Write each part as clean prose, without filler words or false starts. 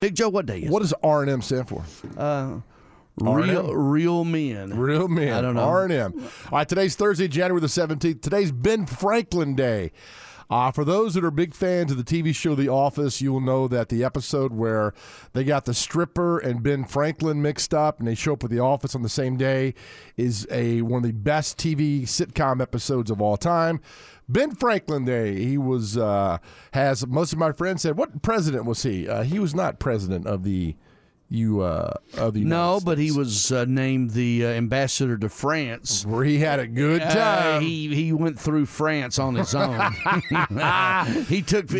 Big Joe, what day is What does R&M stand for? Real men. Real men. I don't know. R&M. All right, today's Thursday, January the 17th. Today's Ben Franklin Day. For those that are big fans of the TV show The Office, you will know that the episode where they got the stripper and Ben Franklin mixed up and they show up at The Office on the same day is one of the best TV sitcom episodes of all time. Ben Franklin Day. He was, has most of my friends said, what president was he? He was not president of the No, but he was named the ambassador to France, where he had a good time. He went through France on his own. He took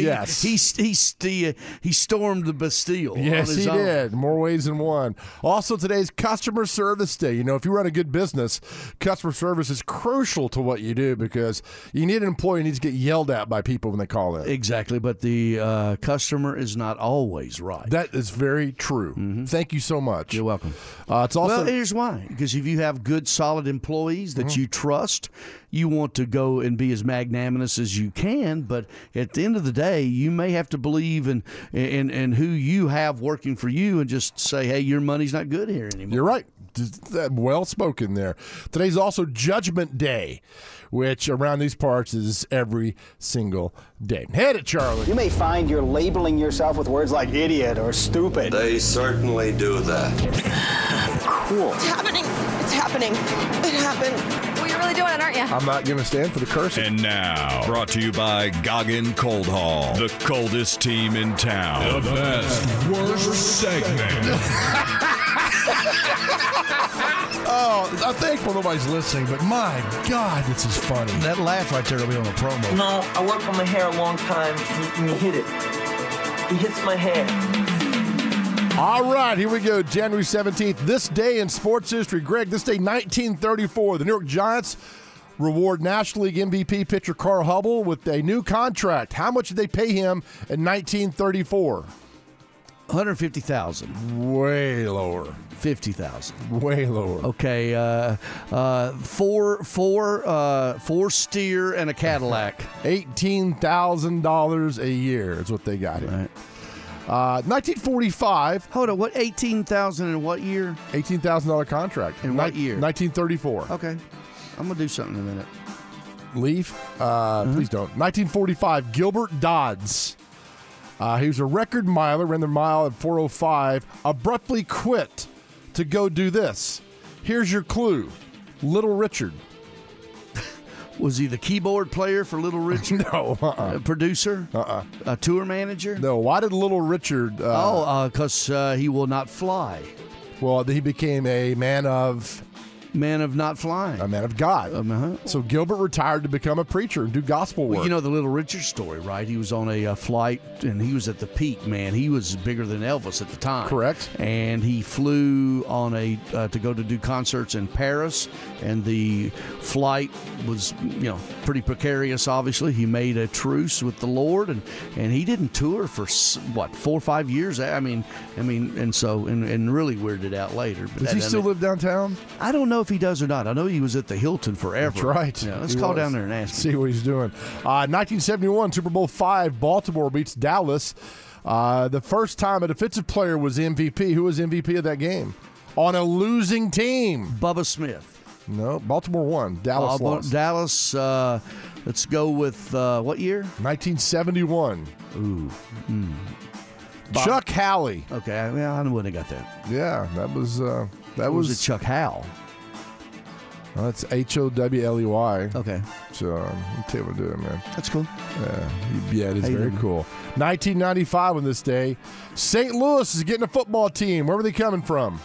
he stormed the Bastille. Yes, on his he own. did. More ways than one. Also, today's Customer Service Day. You know, if you run a good business, customer service is crucial to what you do because you need an employee who needs to get yelled at by people when they call in. Exactly, but the customer is not always right. That is very true. Mm-hmm. Thank you so much. You're welcome. It's also well, here's why. Because if you have good, solid employees that you trust, you want to go and be as magnanimous as you can. But at the end of the day, you may have to believe in who you have working for you and just say, hey, your money's not good here anymore. You're right. Well spoken there. Today's also Judgment Day, which around these parts is every single day. Hit it, Charlie. You may find you're labeling yourself with words like idiot or stupid. They certainly do that. Cool. It's happening. It's happening. It happened. Well, you're really doing it, aren't you? I'm not going to stand for the cursing. And now, brought to you by Goggin Cold Haul, the coldest team in town. The best, worst segment. Oh, I'm thankful nobody's listening, but my God, this is funny. That laugh right there will be on the promo. No, I worked on my hair a long time, and he hit it. He hits my hair. All right, here we go. January 17th. This day in sports history. Greg, this day, 1934, the New York Giants reward National League MVP pitcher Carl Hubble with a new contract. How much did they pay him in 1934? $150,000. Way lower. $50,000. Way lower. Okay, four steer and a Cadillac. $18,000 a year is what they got him. Right. 1945. Hold on, what? $18,000 in what year? $18,000 contract. In what year? 1934. Okay, I'm gonna do something in a minute. Leave? Please don't. 1945. Gilbert Dodds. He was a record miler, ran the mile at 4:05. Abruptly quit to go do this. Here's your clue. Little Richard. Was he the keyboard player for Little Richard? No. A producer? A tour manager? No. Why did Little Richard? Because he will not fly. Well, he became a man of not flying. A man of God. So Gilbert retired to become a preacher and do gospel work. Well, you know the Little Richard story, right? He was on a flight, and he was at the peak, man. He was bigger than Elvis at the time. Correct. And he flew on to go to do concerts in Paris, and the flight was, pretty precarious, obviously. He made a truce with the Lord, and he didn't tour for, 4 or 5 years? I mean, and really weirded out later. But does he still live downtown? I don't know if he does or not. I know he was at the Hilton forever. That's right. Yeah, let's call down there and ask him. See what he's doing. 1971, Super Bowl V, Baltimore beats Dallas. The first time a defensive player was MVP. Who was MVP of that game? On a losing team. Bubba Smith. No, Baltimore won. Dallas lost. Dallas, let's go with what year? 1971. Ooh. Chuck Howley. Okay, I wouldn't have got that. Yeah, that was it Chuck Howell? Well, that's Howley. Okay. So, I'll tell you what I'm doing, man. That's cool. Yeah, it is very cool. 1995 on this day, St. Louis is getting a football team. Where were they coming from?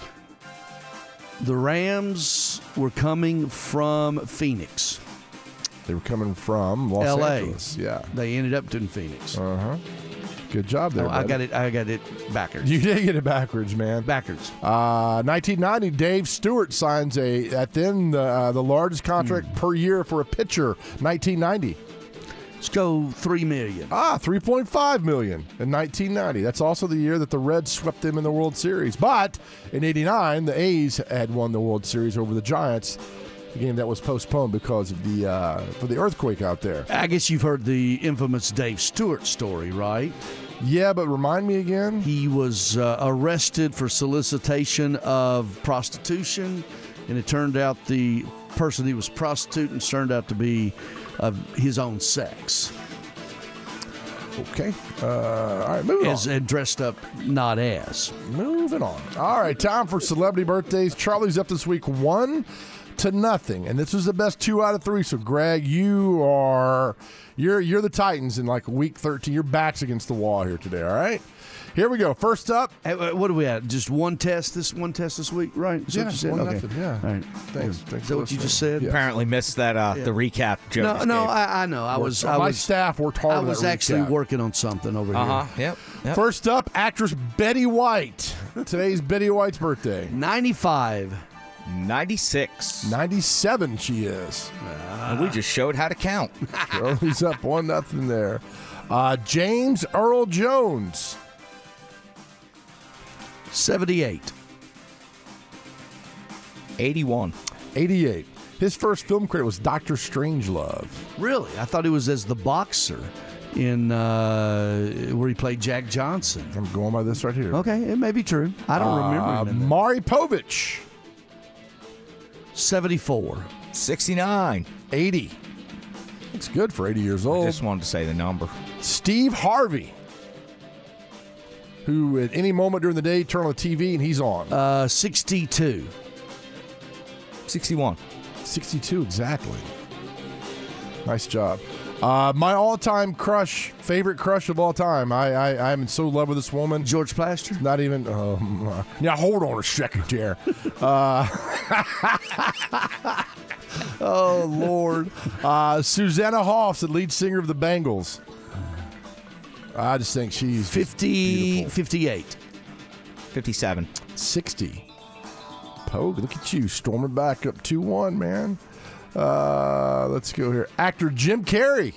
The Rams were coming from Phoenix. They were coming from Los Angeles. Yeah. They ended up in Phoenix. Good job there. I got it backwards. You did get it backwards, man. Backwards. 1990, Dave Stewart signs the largest contract per year for a pitcher. 1990. Let's go $3 million. $3.5 million in 1990. That's also the year that the Reds swept them in the World Series. But in '89, the A's had won the World Series over the Giants. A game that was postponed because of for the earthquake out there. I guess you've heard the infamous Dave Stewart story, right? Yeah, but remind me again. He was arrested for solicitation of prostitution, and it turned out the person he was prostituting turned out to be of his own sex. Okay. All right, moving on. And dressed up not as. Moving on. All right, time for celebrity birthdays. Charlie's up this week 1-0, and this was the best 2 out of 3. So, Greg, you're the Titans in like week 13. Your back's against the wall here today. All right. Here we go. First up. Hey, what are we at? Just one test this week, right? Is that what you said? 1-0. Yeah. All right. Thanks. Is that what you just said? Yeah. Apparently missed that the recap joke. No, I know. My staff worked hard on that was actually recap. working on something over here. Yep. First up, actress Betty White. Today's Betty White's birthday. 95. 96. 97 she is. And we just showed how to count. Charlie's up 1-0 there. James Earl Jones. 78. 81. 88. His first film credit was Dr. Strangelove. Really? I thought he was as the boxer in where he played Jack Johnson. I'm going by this right here. Okay, it may be true. I don't remember him in that. Maury Povich. 74. 69. 80. Looks good for 80 years old. Just wanted to say the number. Steve Harvey, who at any moment during the day turn on the TV and he's on. 62. 61. 62 exactly. Nice job. My all-time favorite crush of all time. I'm in so love with this woman. George Plaster? Not even. Now hold on a second there. Oh Lord, Susanna Hoffs, the lead singer of the Bangles. I just think she's 50, 58. 57. 60. Pogue, look at you storming back up 2-1, man. Let's go here. Actor Jim Carrey.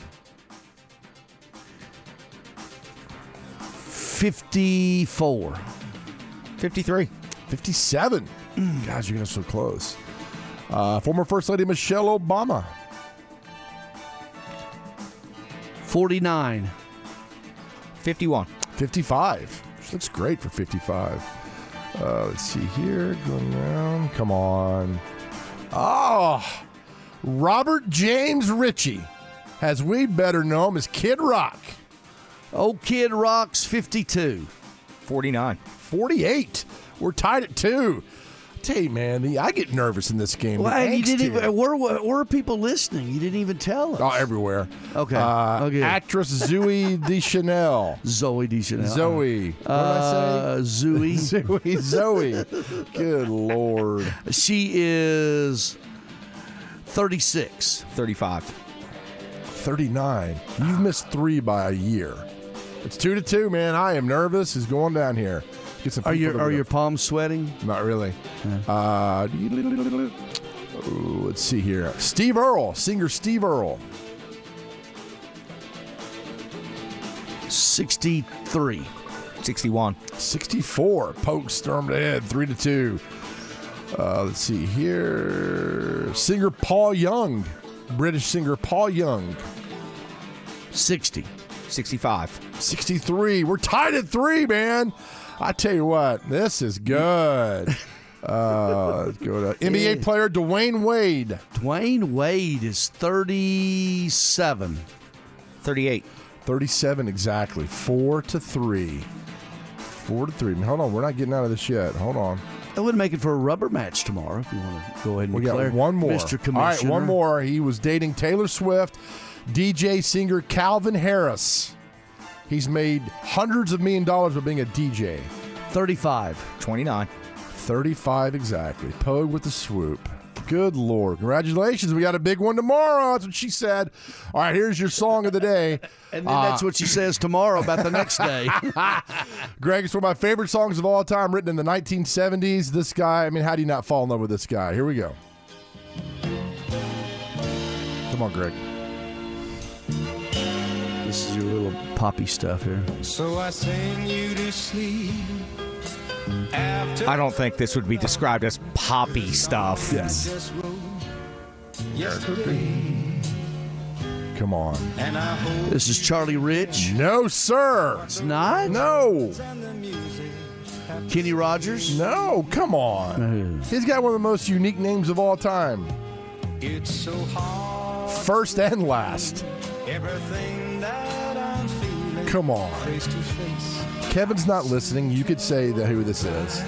54. 53. 57. Guys, you're getting so close. Former First Lady Michelle Obama. 49. 51. 55. She looks great for 55. Let's see here. Going down. Come on. Oh, Robert James Ritchie, as we better know him as Kid Rock. Oh, Kid Rock's 52. 49. 48. We're tied at 2. I tell you, man, I get nervous in this game. Well, and you didn't even, where are people listening? You didn't even tell us. Oh, everywhere. Okay. Okay. Actress Zooey Deschanel. Zoe Deschanel. Zoe. What did I say? Zoe. Zoe. Good Lord. She is 36. 35. 39. You've missed 3 by a year. It's 2-2, man. I am nervous. It's going down here. Get some Are your palms sweating? Not really. Let's see here. Steve Earle, singer Steve Earle. 63. 61. 64. Poke stormed ahead, 3-2. Let's see here. Singer Paul Young. British singer Paul Young. 60. 65. 63. We're tied at 3, man. I tell you what, this is good. Let's go to NBA player Dwayne Wade. Dwayne Wade is 37. 38. 37 exactly. 4-3. 4-3. Hold on, we're not getting out of this yet. Hold on. That would make it for a rubber match tomorrow if you want to go ahead and We declare. got one more. Mr. Commissioner. All right, one more. He was dating Taylor Swift, DJ singer Calvin Harris. He's made hundreds of $1 million by being a DJ. 35. 29. 35 exactly. Pogue with the swoop. Good Lord. Congratulations. We got a big one tomorrow. That's what she said. All right, here's your song of the day. And then that's what she says tomorrow about the next day. Greg, it's one of my favorite songs of all time, written in the 1970s. This guy, I mean, how do you not fall in love with this guy? Here we go. Come on, Greg. This is your little poppy stuff here. So I sing you to sleep. After I don't think this would be described as poppy stuff. Yes. just wrote yesterday. Come on. And I hope This is Charlie Rich. No, sir. It's not? No. Kenny Rogers? No, come on. He's got one of the most unique names of all time. it's so hard. First and last. Everything that I'm feeling Come on. face to face. Kevin's not listening. You could say who this is.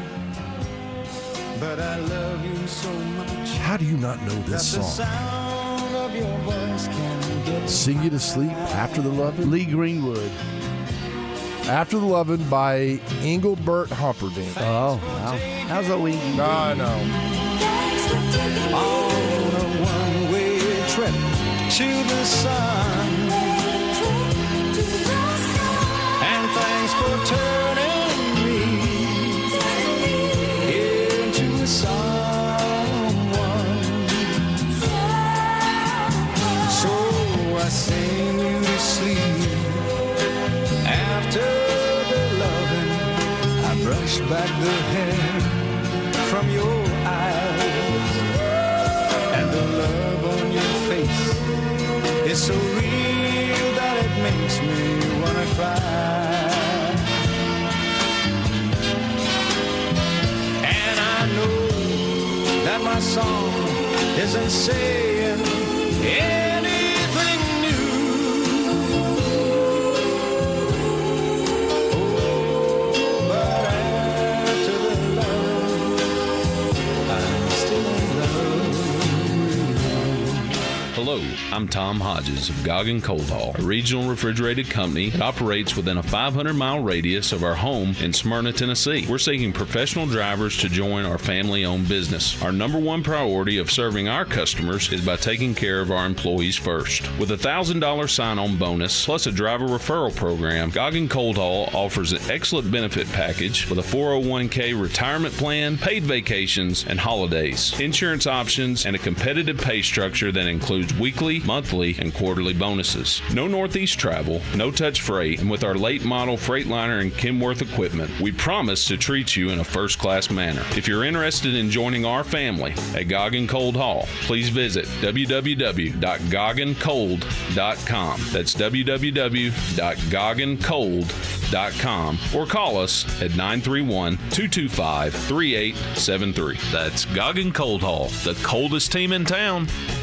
But I love you so much. How do you not know that this the song? sound of your voice can get Sing You to Sleep, After the Lovin'? Lee Greenwood. After the Lovin' by Engelbert Humperdinck. Oh, wow. How's that we? I know. on a one-way trip to the sun. And thanks for turning me into someone. So I sing you to sleep. After the loving, I brush back the hair from your eyes. And the love on your face is so real that it makes me wanna cry. And I know that my song isn't saying anything new. Oh, but after the love, I'm still in love. Hello, I'm Tom Hodges of Goggin Cold Haul, a regional refrigerated company that operates within a 500-mile radius of our home in Smyrna, Tennessee. We're seeking professional drivers to join our family-owned business. Our number one priority of serving our customers is by taking care of our employees first. With a $1,000 sign-on bonus plus a driver referral program, Goggin Cold Haul offers an excellent benefit package with a 401k retirement plan, paid vacations, and holidays, insurance options, and a competitive pay structure that includes weekly, monthly, and quarterly bonuses. No Northeast travel, no touch freight, and with our late model Freightliner and Kenworth equipment, we promise to treat you in a first-class manner. If you're interested in joining our family at Goggin Cold Haul, please visit www.goggincold.com. That's www.goggincold.com or call us at 931-225-3873. That's Goggin Cold Haul, the coldest team in town.